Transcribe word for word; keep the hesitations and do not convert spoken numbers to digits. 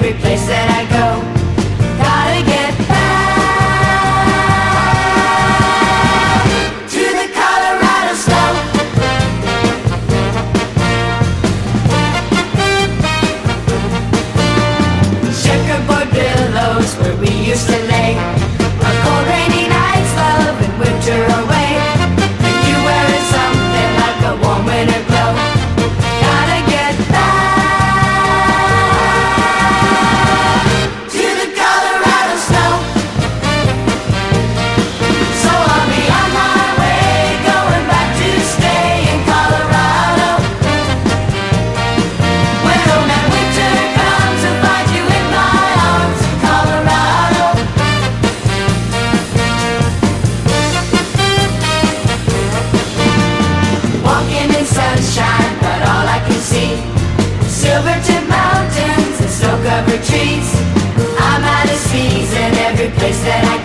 every place that I go. Gotta get back to the Colorado snow. Checkerboard billows where we used to lay on cold rainy nights, love and winter away. And you wearing something like a warm winter glow. Gotta get back to the Colorado snow. So I'll be on my way, going back to stay in Colorado. When old man winter comes, I'll find you in my arms in Colorado. Walking in sunshine, but all I can see silver-tipped mountains and snow-covered trees. I'm out of season every place that I